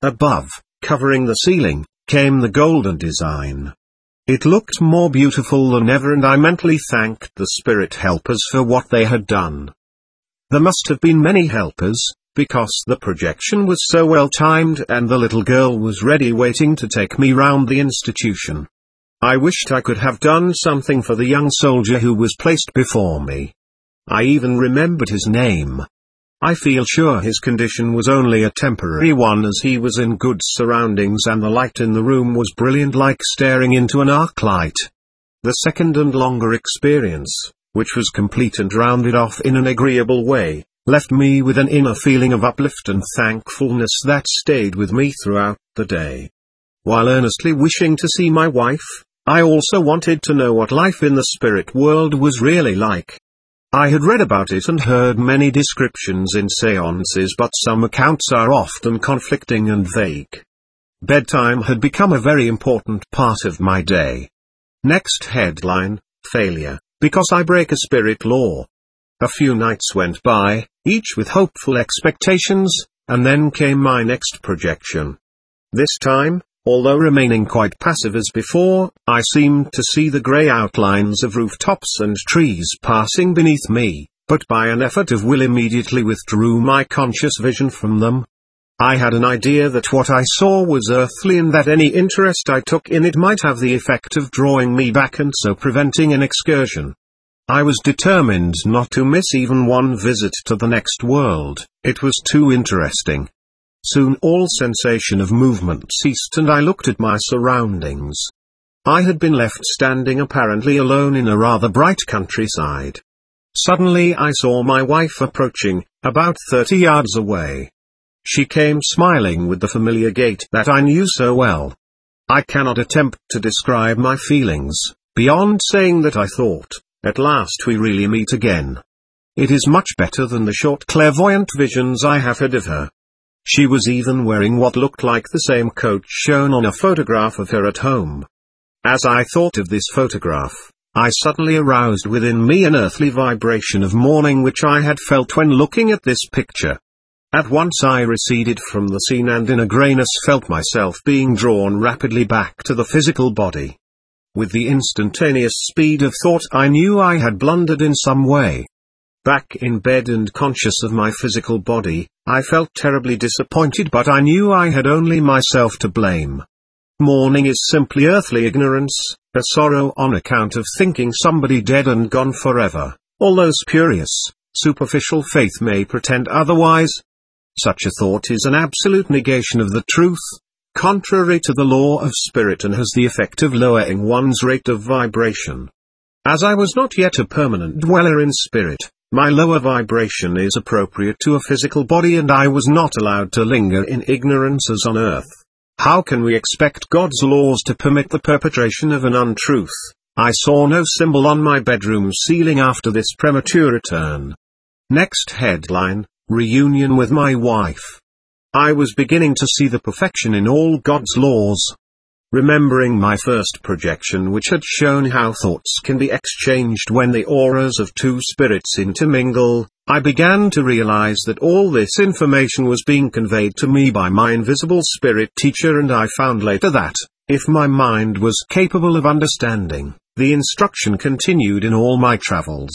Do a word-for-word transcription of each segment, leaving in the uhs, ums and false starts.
Above, covering the ceiling, came the golden design. It looked more beautiful than ever, and I mentally thanked the spirit helpers for what they had done. There must have been many helpers, because the projection was so well timed and the little girl was ready waiting to take me round the institution. I wished I could have done something for the young soldier who was placed before me. I even remembered his name. I feel sure his condition was only a temporary one, as he was in good surroundings and the light in the room was brilliant, like staring into an arc light. The second and longer experience, which was complete and rounded off in an agreeable way, left me with an inner feeling of uplift and thankfulness that stayed with me throughout the day. While earnestly wishing to see my wife, I also wanted to know what life in the spirit world was really like. I had read about it and heard many descriptions in seances, but some accounts are often conflicting and vague. Bedtime had become a very important part of my day. Next headline: failure, because I break a spirit law. A few nights went by, each with hopeful expectations, and then came my next projection. This time, although remaining quite passive as before, I seemed to see the grey outlines of rooftops and trees passing beneath me, but by an effort of will immediately withdrew my conscious vision from them. I had an idea that what I saw was earthly, and that any interest I took in it might have the effect of drawing me back and so preventing an excursion. I was determined not to miss even one visit to the next world, it was too interesting. Soon all sensation of movement ceased and I looked at my surroundings. I had been left standing apparently alone in a rather bright countryside. Suddenly I saw my wife approaching, about thirty yards away. She came smiling with the familiar gait that I knew so well. I cannot attempt to describe my feelings, beyond saying that I thought, at last we really meet again. It is much better than the short clairvoyant visions I have had of her. She was even wearing what looked like the same coat shown on a photograph of her at home. As I thought of this photograph, I suddenly aroused within me an earthly vibration of mourning which I had felt when looking at this picture. At once I receded from the scene and in a greyness felt myself being drawn rapidly back to the physical body. With the instantaneous speed of thought I knew I had blundered in some way. Back in bed and conscious of my physical body, I felt terribly disappointed, but I knew I had only myself to blame. Mourning is simply earthly ignorance, a sorrow on account of thinking somebody dead and gone forever, although spurious, superficial faith may pretend otherwise. Such a thought is an absolute negation of the truth, contrary to the law of spirit, and has the effect of lowering one's rate of vibration. As I was not yet a permanent dweller in spirit, my lower vibration is appropriate to a physical body, and I was not allowed to linger in ignorance as on earth. How can we expect God's laws to permit the perpetration of an untruth? I saw no symbol on my bedroom ceiling after this premature return. Next headline: reunion with my wife. I was beginning to see the perfection in all God's laws. Remembering my first projection, which had shown how thoughts can be exchanged when the auras of two spirits intermingle, I began to realize that all this information was being conveyed to me by my invisible spirit teacher, and I found later that, if my mind was capable of understanding, the instruction continued in all my travels.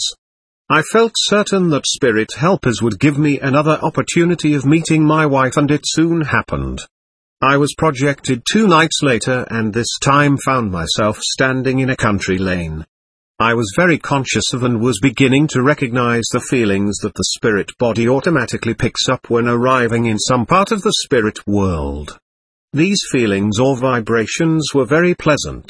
I felt certain that spirit helpers would give me another opportunity of meeting my wife, and it soon happened. I was projected two nights later, and this time found myself standing in a country lane. I was very conscious of and was beginning to recognize the feelings that the spirit body automatically picks up when arriving in some part of the spirit world. These feelings or vibrations were very pleasant.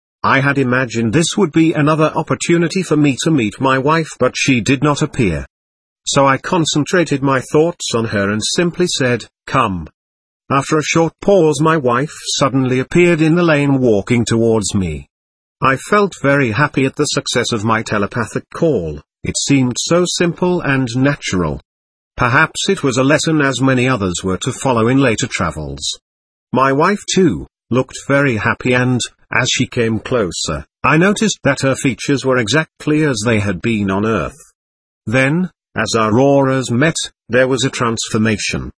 I had imagined this would be another opportunity for me to meet my wife, but she did not appear. So I concentrated my thoughts on her and simply said, "Come." After a short pause, my wife suddenly appeared in the lane walking towards me. I felt very happy at the success of my telepathic call. It seemed so simple and natural. Perhaps it was a lesson as many others were to follow in later travels. My wife, too, looked very happy, and, as she came closer, I noticed that her features were exactly as they had been on Earth. Then, as our auras met, there was a transformation.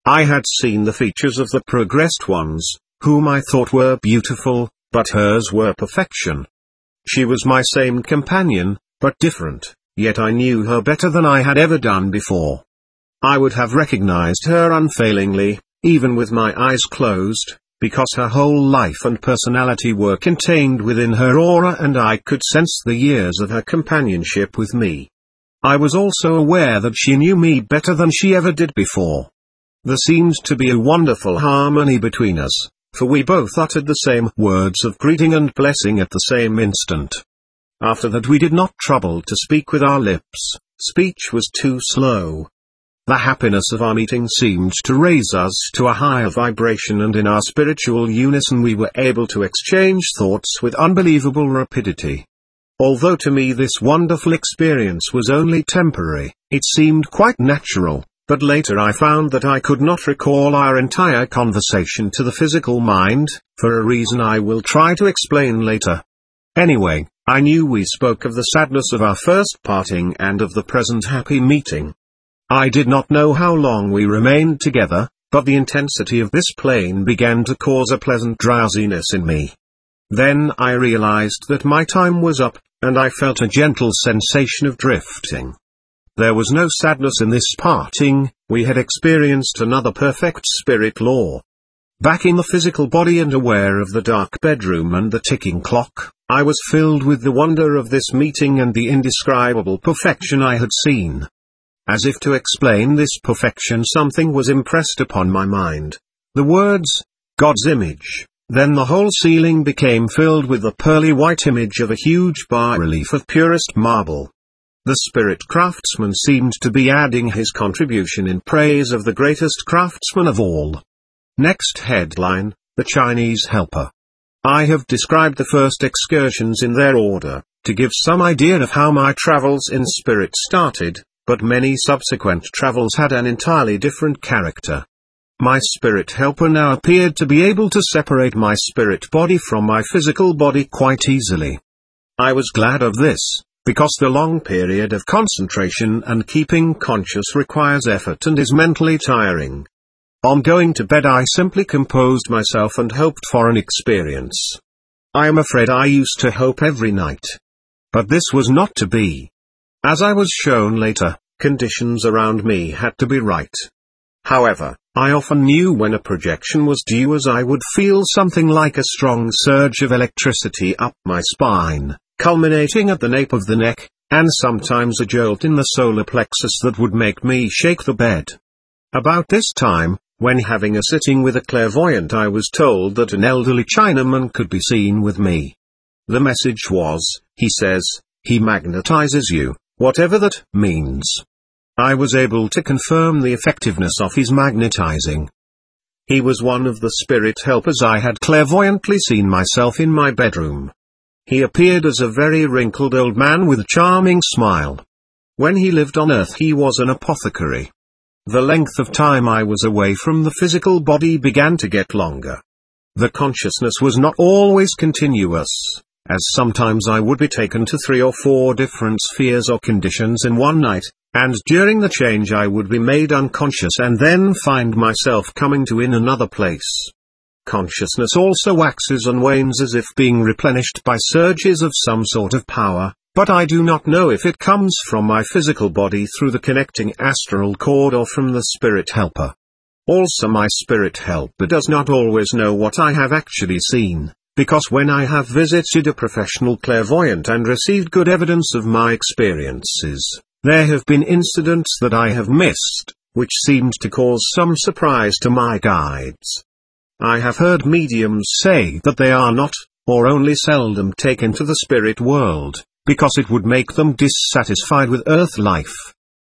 I had seen the features of the progressed ones, whom I thought were beautiful, but hers were perfection. She was my same companion, but different, yet I knew her better than I had ever done before. I would have recognized her unfailingly, even with my eyes closed, because her whole life and personality were contained within her aura, and I could sense the years of her companionship with me. I was also aware that she knew me better than she ever did before. There seemed to be a wonderful harmony between us, for we both uttered the same words of greeting and blessing at the same instant. After that we did not trouble to speak with our lips, speech was too slow. The happiness of our meeting seemed to raise us to a higher vibration, and in our spiritual unison we were able to exchange thoughts with unbelievable rapidity. Although to me this wonderful experience was only temporary, it seemed quite natural, but later I found that I could not recall our entire conversation to the physical mind, for a reason I will try to explain later. Anyway, I knew we spoke of the sadness of our first parting and of the present happy meeting. I did not know how long we remained together, but the intensity of this plane began to cause a pleasant drowsiness in me. Then I realized that my time was up, and I felt a gentle sensation of drifting. There was no sadness in this parting, we had experienced another perfect spirit law. Back in the physical body and aware of the dark bedroom and the ticking clock, I was filled with the wonder of this meeting and the indescribable perfection I had seen. As if to explain this perfection, something was impressed upon my mind. The words, God's image. Then the whole ceiling became filled with the pearly white image of a huge bas-relief of purest marble. The spirit craftsman seemed to be adding his contribution in praise of the greatest craftsman of all. Next headline, The Chinese Helper. I have described the first excursions in their order, to give some idea of how my travels in spirit started, but many subsequent travels had an entirely different character. My spirit helper now appeared to be able to separate my spirit body from my physical body quite easily. I was glad of this, because the long period of concentration and keeping conscious requires effort and is mentally tiring. On going to bed I simply composed myself and hoped for an experience. I am afraid I used to hope every night. But this was not to be. As I was shown later, conditions around me had to be right. However, I often knew when a projection was due, as I would feel something like a strong surge of electricity up my spine, culminating at the nape of the neck, and sometimes a jolt in the solar plexus that would make me shake the bed. About this time, when having a sitting with a clairvoyant, I was told that an elderly Chinaman could be seen with me. The message was, he says, he magnetizes you, whatever that means. I was able to confirm the effectiveness of his magnetizing. He was one of the spirit helpers I had clairvoyantly seen myself in my bedroom. He appeared as a very wrinkled old man with a charming smile. When he lived on Earth he was an apothecary. The length of time I was away from the physical body began to get longer. The consciousness was not always continuous, as sometimes I would be taken to three or four different spheres or conditions in one night, and during the change I would be made unconscious and then find myself coming to in another place. Consciousness also waxes and wanes as if being replenished by surges of some sort of power, but I do not know if it comes from my physical body through the connecting astral cord or from the spirit helper. Also, my spirit helper does not always know what I have actually seen, because when I have visited a professional clairvoyant and received good evidence of my experiences, there have been incidents that I have missed, which seemed to cause some surprise to my guides. I have heard mediums say that they are not, or only seldom taken to the spirit world, because it would make them dissatisfied with earth life.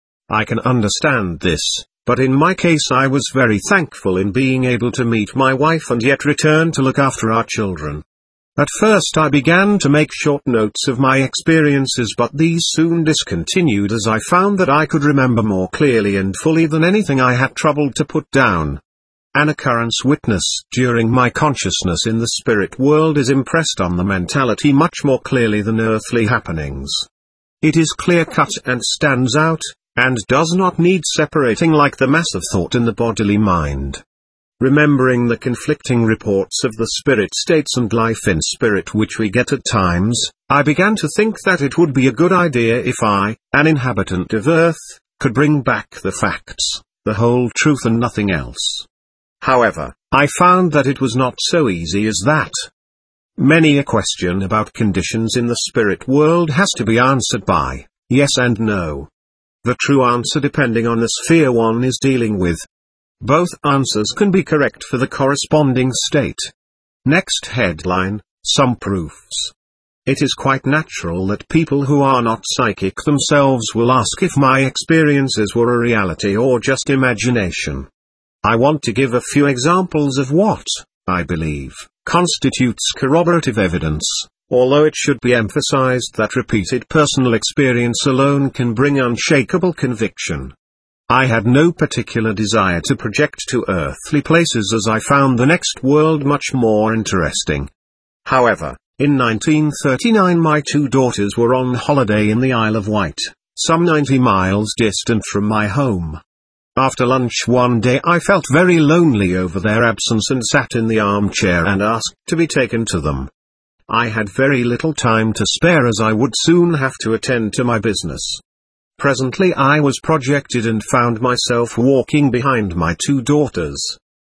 I can understand this, but in my case I was very thankful in being able to meet my wife and yet return to look after our children. At first I began to make short notes of my experiences, but these soon discontinued as I found that I could remember more clearly and fully than anything I had troubled to put down. An occurrence witnessed during my consciousness in the spirit world is impressed on the mentality much more clearly than earthly happenings. It is clear-cut and stands out, and does not need separating like the mass of thought in the bodily mind. Remembering the conflicting reports of the spirit states and life in spirit which we get at times, I began to think that it would be a good idea if I, an inhabitant of Earth, could bring back the facts, the whole truth and nothing else. However, I found that it was not so easy as that. Many a question about conditions in the spirit world has to be answered by yes and no. The true answer depending on the sphere one is dealing with. Both answers can be correct for the corresponding state. Next headline, some proofs. It is quite natural that people who are not psychic themselves will ask if my experiences were a reality or just imagination. I want to give a few examples of what, I believe, constitutes corroborative evidence, although it should be emphasized that repeated personal experience alone can bring unshakable conviction. I had no particular desire to project to earthly places as I found the next world much more interesting. However, in nineteen thirty-nine my two daughters were on holiday in the Isle of Wight, some ninety miles distant from my home. After lunch one day I felt very lonely over their absence and sat in the armchair and asked to be taken to them. I had very little time to spare as I would soon have to attend to my business. Presently I was projected and found myself walking behind my two daughters.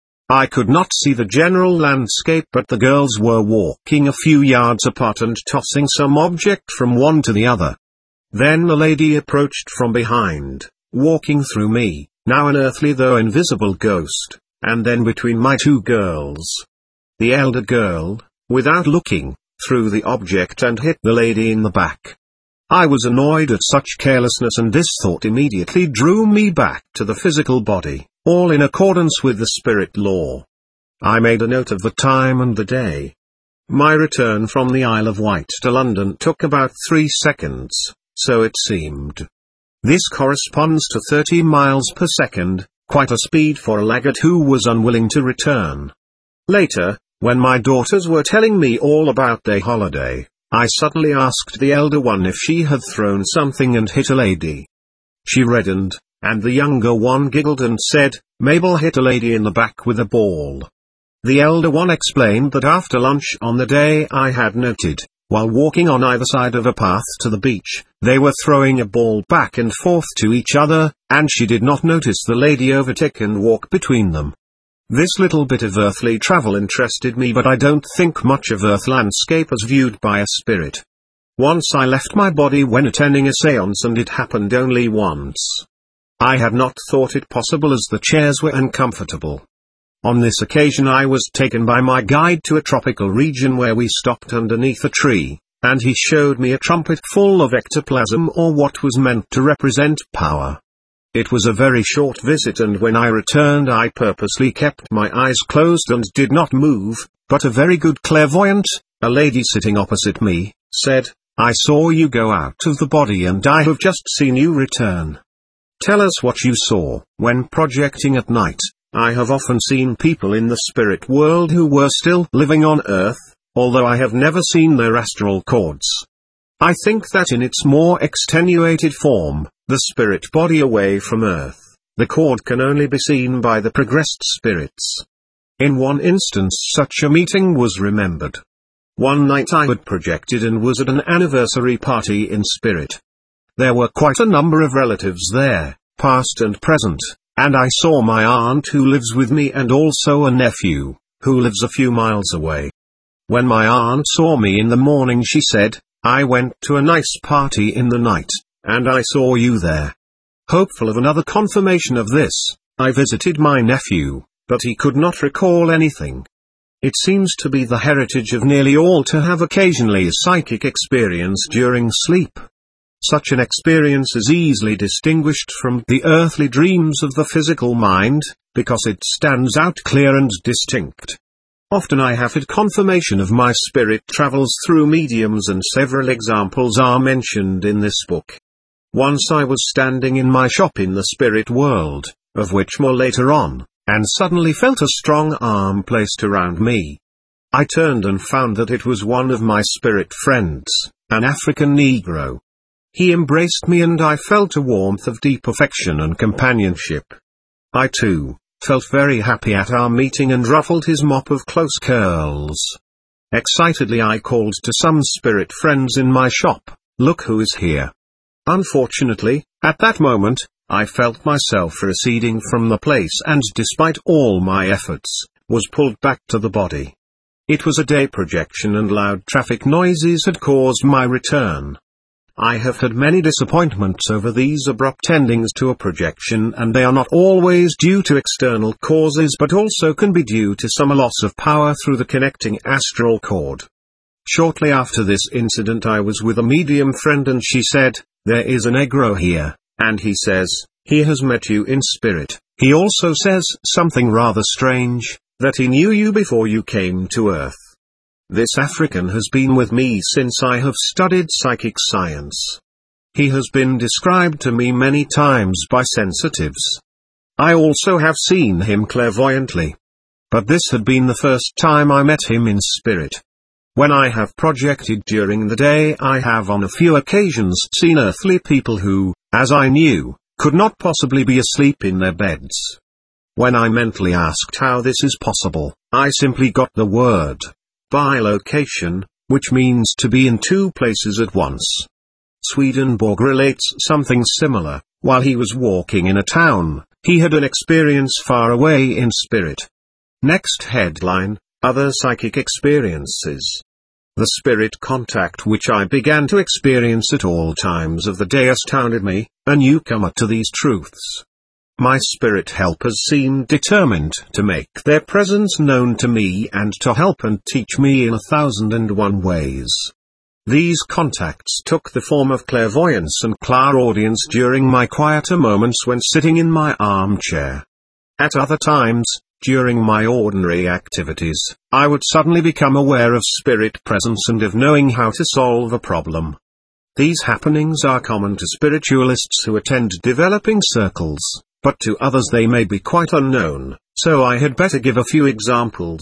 I could not see the general landscape, but the girls were walking a few yards apart and tossing some object from one to the other. Then a lady approached from behind, walking through me, now an earthly though invisible ghost, and then between my two girls. The elder girl, without looking, threw the object and hit the lady in the back. I was annoyed at such carelessness, and this thought immediately drew me back to the physical body, all in accordance with the spirit law. I made a note of the time and the day. My return from the Isle of Wight to London took about three seconds, so it seemed. This corresponds to thirty miles per second, quite a speed for a laggard who was unwilling to return. Later, when my daughters were telling me all about their holiday, I suddenly asked the elder one if she had thrown something and hit a lady. She reddened, and the younger one giggled and said, "Mabel hit a lady in the back with a ball." The elder one explained that after lunch on the day I had noted, while walking on either side of a path to the beach, they were throwing a ball back and forth to each other, and she did not notice the lady overtake and walk between them. This little bit of earthly travel interested me, but I don't think much of Earth landscape as viewed by a spirit. Once I left my body when attending a séance, and it happened only once. I had not thought it possible as the chairs were uncomfortable. On this occasion I was taken by my guide to a tropical region where we stopped underneath a tree, and he showed me a trumpet full of ectoplasm, or what was meant to represent power. It was a very short visit, and when I returned I purposely kept my eyes closed and did not move, but a very good clairvoyant, a lady sitting opposite me, said, "I saw you go out of the body and I have just seen you return. Tell us what you saw." When projecting at night, I have often seen people in the spirit world who were still living on Earth, although I have never seen their astral cords. I think that in its more extenuated form, the spirit body away from Earth, the cord can only be seen by the progressed spirits. In one instance such a meeting was remembered. One night I had projected and was at an anniversary party in spirit. There were quite a number of relatives there, past and present, and I saw my aunt who lives with me and also a nephew, who lives a few miles away. When my aunt saw me in the morning she said, "I went to a nice party in the night, and I saw you there." Hopeful of another confirmation of this, I visited my nephew, but he could not recall anything. It seems to be the heritage of nearly all to have occasionally a psychic experience during sleep. Such an experience is easily distinguished from the earthly dreams of the physical mind, because it stands out clear and distinct. Often I have had confirmation of my spirit travels through mediums, and several examples are mentioned in this book. Once I was standing in my shop in the spirit world, of which more later on, and suddenly felt a strong arm placed around me. I turned and found that it was one of my spirit friends, an African Negro. He embraced me and I felt a warmth of deep affection and companionship. I too felt very happy at our meeting and ruffled his mop of close curls. Excitedly I called to some spirit friends in my shop, "Look who is here." Unfortunately, at that moment, I felt myself receding from the place and despite all my efforts, was pulled back to the body. It was a day projection and loud traffic noises had caused my return. I have had many disappointments over these abrupt endings to a projection, and they are not always due to external causes but also can be due to some loss of power through the connecting astral cord. Shortly after this incident I was with a medium friend and she said, "There is a Negro here, and he says, he has met you in spirit. He also says something rather strange, that he knew you before you came to Earth. This African has been with me since I have studied psychic science. He has been described to me many times by sensitives. I also have seen him clairvoyantly. But this had been the first time I met him in spirit. When I have projected during the day I have on a few occasions seen earthly people who, as I knew, could not possibly be asleep in their beds. When I mentally asked how this is possible, I simply got the word bilocation, which means to be in two places at once. Swedenborg relates something similar. While he was walking in a town, he had an experience far away in spirit. Next headline, other psychic experiences. The spirit contact which I began to experience at all times of the day astounded me, a newcomer to these truths. My spirit helpers seemed determined to make their presence known to me and to help and teach me in a thousand and one ways. These contacts took the form of clairvoyance and clairaudience during my quieter moments when sitting in my armchair. At other times, during my ordinary activities, I would suddenly become aware of spirit presence and of knowing how to solve a problem. These happenings are common to spiritualists who attend developing circles, but to others they may be quite unknown, so I had better give a few examples.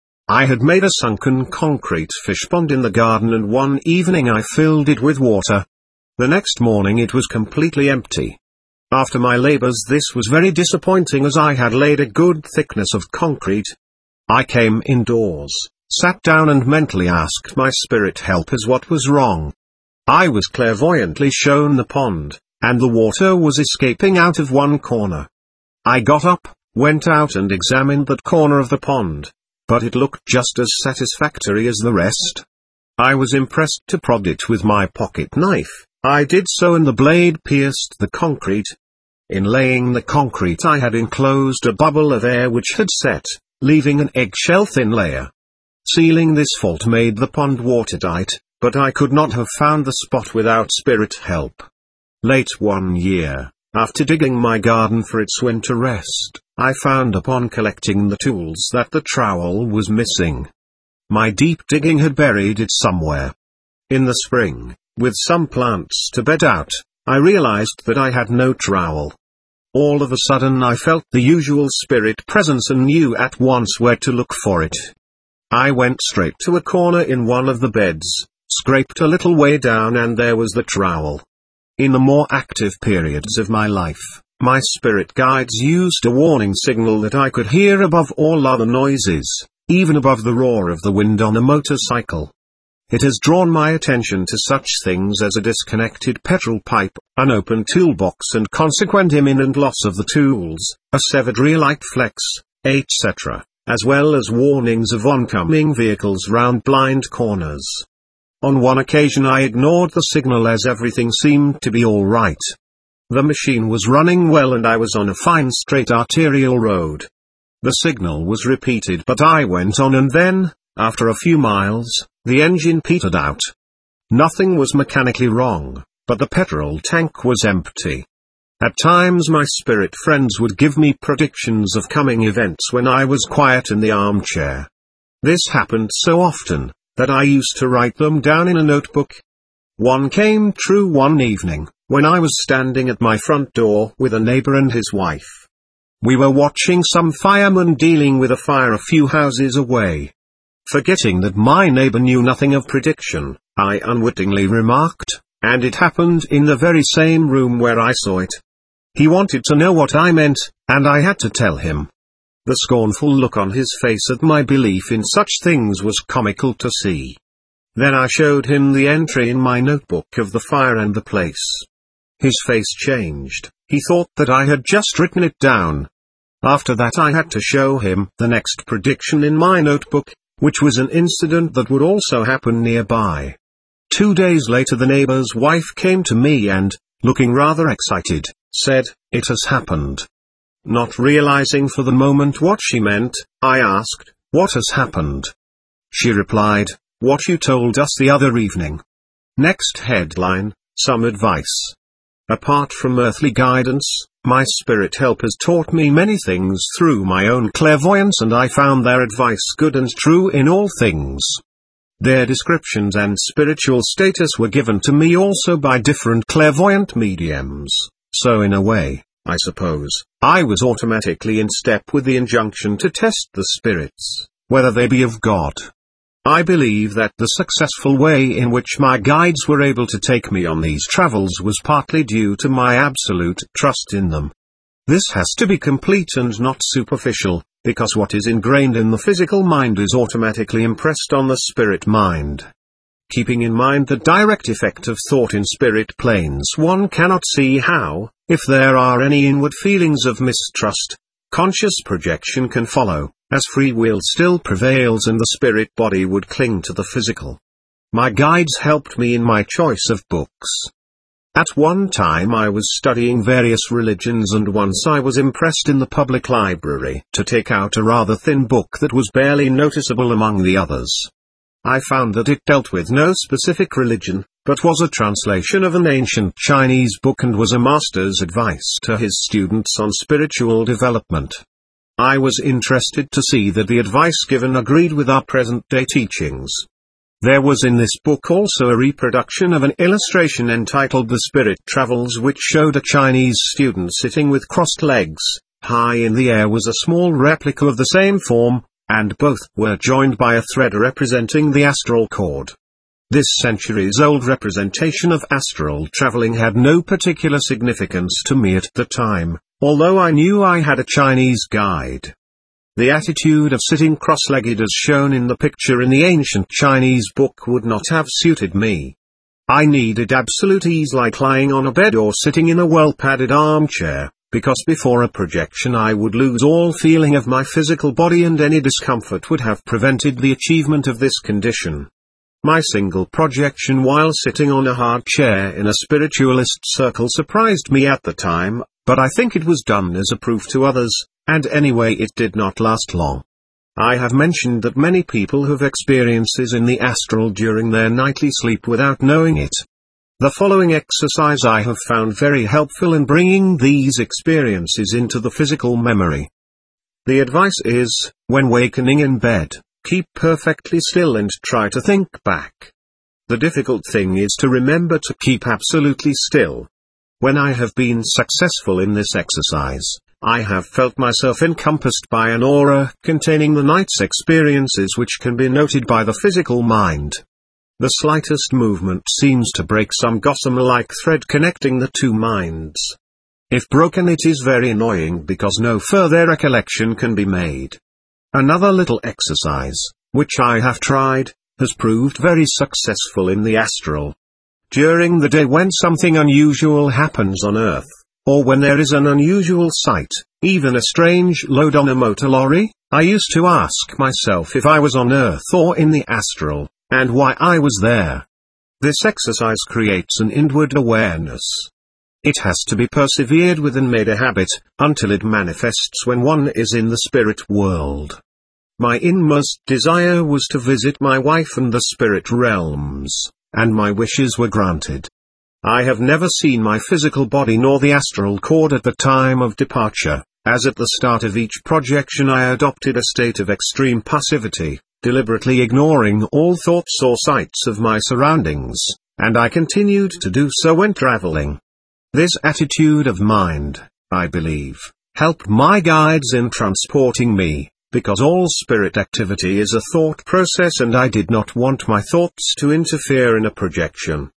I had made a sunken concrete fish pond in the garden and one evening I filled it with water. The next morning it was completely empty. After my labors this was very disappointing as I had laid a good thickness of concrete. I came indoors, sat down and mentally asked my spirit helpers what was wrong. I was clairvoyantly shown the pond, and the water was escaping out of one corner. I got up, went out and examined that corner of the pond, but it looked just as satisfactory as the rest. I was impressed to prod it with my pocket knife. I did so and the blade pierced the concrete. In laying the concrete I had enclosed a bubble of air which had set, leaving an eggshell thin layer. Sealing this fault made the pond watertight, but I could not have found the spot without spirit help. Late one year, after digging my garden for its winter rest, I found upon collecting the tools that the trowel was missing. My deep digging had buried it somewhere. In the spring, with some plants to bed out, I realized that I had no trowel. All of a sudden I felt the usual spirit presence and knew at once where to look for it. I went straight to a corner in one of the beds, scraped a little way down and there was the trowel. In the more active periods of my life, my spirit guides used a warning signal that I could hear above all other noises, even above the roar of the wind on a motorcycle. It has drawn my attention to such things as a disconnected petrol pipe, an open toolbox and consequent imminent loss of the tools, a severed rear-light flex, et cetera, as well as warnings of oncoming vehicles round blind corners. On one occasion I ignored the signal as everything seemed to be all right. The machine was running well and I was on a fine straight arterial road. The signal was repeated but I went on and then, after a few miles, the engine petered out. Nothing was mechanically wrong, but the petrol tank was empty. At times my spirit friends would give me predictions of coming events when I was quiet in the armchair. This happened so often, that I used to write them down in a notebook. One came true one evening, when I was standing at my front door with a neighbor and his wife. We were watching some firemen dealing with a fire a few houses away. Forgetting that my neighbor knew nothing of prediction, I unwittingly remarked, and it happened in the very same room where I saw it. He wanted to know what I meant, and I had to tell him. The scornful look on his face at my belief in such things was comical to see. Then I showed him the entry in my notebook of the fire and the place. His face changed. He thought that I had just written it down. After that I had to show him the next prediction in my notebook, which was an incident that would also happen nearby. Two days later the neighbor's wife came to me and, looking rather excited, said, "It has happened." Not realizing for the moment what she meant, I asked, "What has happened?" She replied, "What you told us the other evening." Next headline, some advice. Apart from earthly guidance, my spirit helpers taught me many things through my own clairvoyance, and I found their advice good and true in all things. Their descriptions and spiritual status were given to me also by different clairvoyant mediums, so in a way, I suppose, I was automatically in step with the injunction to test the spirits, whether they be of God. I believe that the successful way in which my guides were able to take me on these travels was partly due to my absolute trust in them. This has to be complete and not superficial, because what is ingrained in the physical mind is automatically impressed on the spirit mind. Keeping in mind the direct effect of thought in spirit planes, one cannot see how, if there are any inward feelings of mistrust, conscious projection can follow, as free will still prevails and the spirit body would cling to the physical. My guides helped me in my choice of books. At one time I was studying various religions, and once I was impressed in the public library to take out a rather thin book that was barely noticeable among the others. I found that it dealt with no specific religion, but was a translation of an ancient Chinese book and was a master's advice to his students on spiritual development. I was interested to see that the advice given agreed with our present-day teachings. There was in this book also a reproduction of an illustration entitled The Spirit Travels, which showed a Chinese student sitting with crossed legs. High in the air was a small replica of the same form, and both were joined by a thread representing the astral cord. This centuries-old representation of astral traveling had no particular significance to me at the time, although I knew I had a Chinese guide. The attitude of sitting cross-legged as shown in the picture in the ancient Chinese book would not have suited me. I needed absolute ease, like lying on a bed or sitting in a well-padded armchair, because before a projection I would lose all feeling of my physical body, and any discomfort would have prevented the achievement of this condition. My single projection while sitting on a hard chair in a spiritualist circle surprised me at the time, but I think it was done as a proof to others, and anyway it did not last long. I have mentioned that many people have experiences in the astral during their nightly sleep without knowing it. The following exercise I have found very helpful in bringing these experiences into the physical memory. The advice is, when wakening in bed, keep perfectly still and try to think back. The difficult thing is to remember to keep absolutely still. When I have been successful in this exercise, I have felt myself encompassed by an aura containing the night's experiences, which can be noted by the physical mind. The slightest movement seems to break some gossamer-like thread connecting the two minds. If broken, it is very annoying because no further recollection can be made. Another little exercise, which I have tried, has proved very successful in the astral. During the day, when something unusual happens on Earth, or when there is an unusual sight, even a strange load on a motor lorry, I used to ask myself if I was on Earth or in the astral, and why I was there. This exercise creates an inward awareness. It has to be persevered with and made a habit, until it manifests when one is in the spirit world. My inmost desire was to visit my wife and the spirit realms, and my wishes were granted. I have never seen my physical body nor the astral cord at the time of departure, as at the start of each projection I adopted a state of extreme passivity, deliberately ignoring all thoughts or sights of my surroundings, and I continued to do so when traveling. This attitude of mind, I believe, helped my guides in transporting me, because all spirit activity is a thought process and I did not want my thoughts to interfere in a projection.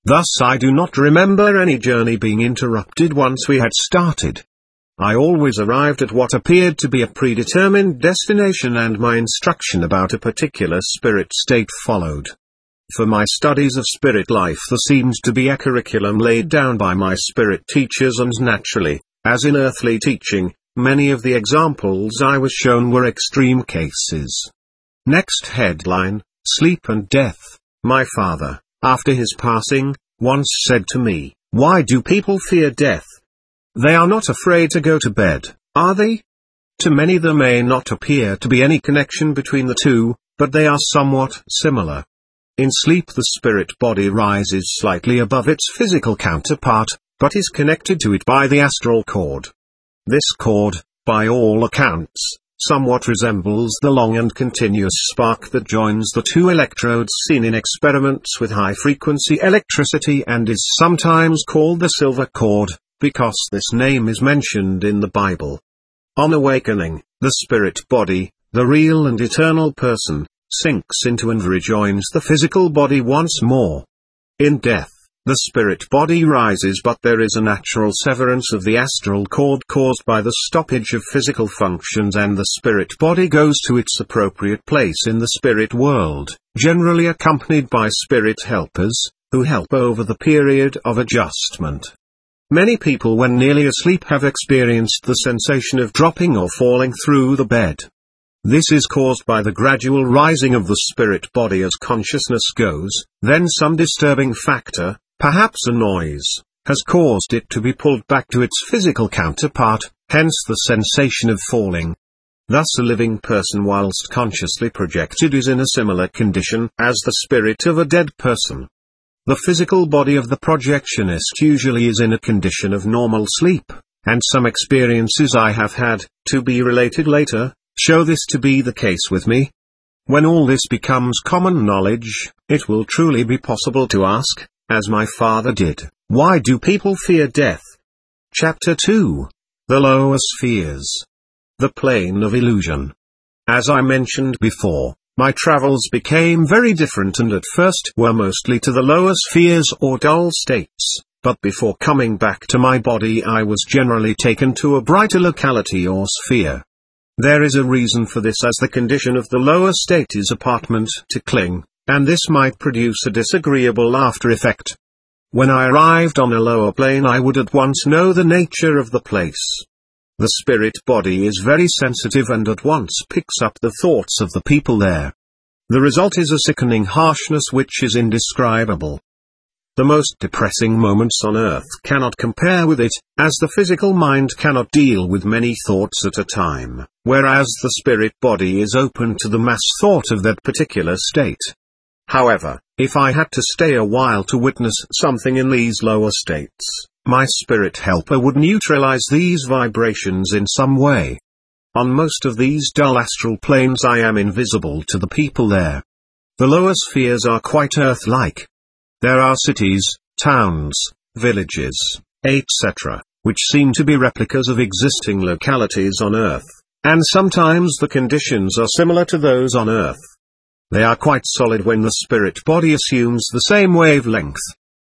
Thus I do not remember any journey being interrupted once we had started. I always arrived at what appeared to be a predetermined destination, and my instruction about a particular spirit state followed. For my studies of spirit life there seems to be a curriculum laid down by my spirit teachers, and naturally, as in earthly teaching, many of the examples I was shown were extreme cases. Next headline, Sleep and Death. My father, after his passing, once said to me, "Why do people fear death? They are not afraid to go to bed, are they?" To many there may not appear to be any connection between the two, but they are somewhat similar. In sleep the spirit body rises slightly above its physical counterpart, but is connected to it by the astral cord. This cord, by all accounts, somewhat resembles the long and continuous spark that joins the two electrodes seen in experiments with high-frequency electricity, and is sometimes called the silver cord, because this name is mentioned in the Bible. On awakening, the spirit body, the real and eternal person, sinks into and rejoins the physical body once more. In death, the spirit body rises, but there is a natural severance of the astral cord caused by the stoppage of physical functions, and the spirit body goes to its appropriate place in the spirit world, generally accompanied by spirit helpers, who help over the period of adjustment. Many people when nearly asleep have experienced the sensation of dropping or falling through the bed. This is caused by the gradual rising of the spirit body as consciousness goes, then some disturbing factor, perhaps a noise, has caused it to be pulled back to its physical counterpart, hence the sensation of falling. Thus a living person whilst consciously projected is in a similar condition as the spirit of a dead person. The physical body of the projectionist usually is in a condition of normal sleep, and some experiences I have had, to be related later, show this to be the case with me. When all this becomes common knowledge, it will truly be possible to ask, as my father did, why do people fear death? Chapter two. The Lower Spheres. The Plane of Illusion. As I mentioned before, my travels became very different, and at first were mostly to the lower spheres or dull states, but before coming back to my body I was generally taken to a brighter locality or sphere. There is a reason for this, as the condition of the lower state is apartment to cling, and this might produce a disagreeable after effect. When I arrived on a lower plane I would at once know the nature of the place. The spirit body is very sensitive and at once picks up the thoughts of the people there. The result is a sickening harshness which is indescribable. The most depressing moments on earth cannot compare with it, as the physical mind cannot deal with many thoughts at a time, whereas the spirit body is open to the mass thought of that particular state. However, if I had to stay a while to witness something in these lower states, my spirit helper would neutralize these vibrations in some way. On most of these dull astral planes I am invisible to the people there. The lower spheres are quite Earth-like. There are cities, towns, villages, et cetera, which seem to be replicas of existing localities on Earth, and sometimes the conditions are similar to those on Earth. They are quite solid when the spirit body assumes the same wavelength.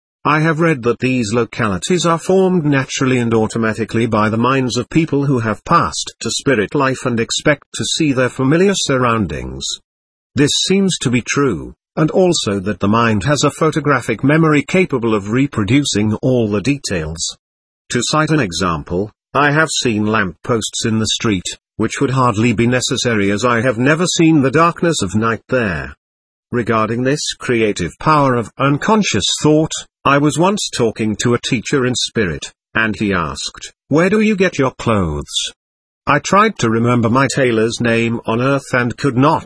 I have read that these localities are formed naturally and automatically by the minds of people who have passed to spirit life and expect to see their familiar surroundings. This seems to be true, and also that the mind has a photographic memory capable of reproducing all the details. To cite an example, I have seen lampposts in the street, which would hardly be necessary as I have never seen the darkness of night there. Regarding this creative power of unconscious thought, I was once talking to a teacher in spirit, and he asked, "Where do you get your clothes?" I tried to remember my tailor's name on earth and could not.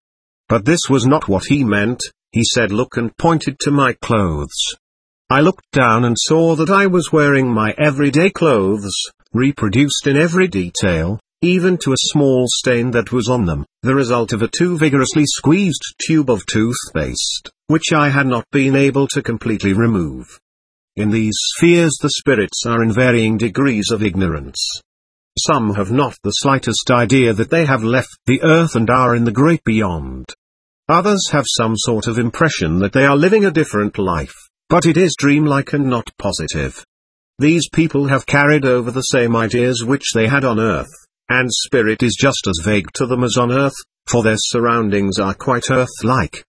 But this was not what he meant. He said, "Look," and pointed to my clothes. I looked down and saw that I was wearing my everyday clothes, reproduced in every detail, even to a small stain that was on them, the result of a too vigorously squeezed tube of toothpaste, which I had not been able to completely remove. In these spheres the spirits are in varying degrees of ignorance. Some have not the slightest idea that they have left the earth and are in the great beyond. Others have some sort of impression that they are living a different life, But it is dreamlike and not positive. These people have carried over the same ideas which they had on Earth, and spirit is just as vague to them as on Earth, for their surroundings are quite Earth-like.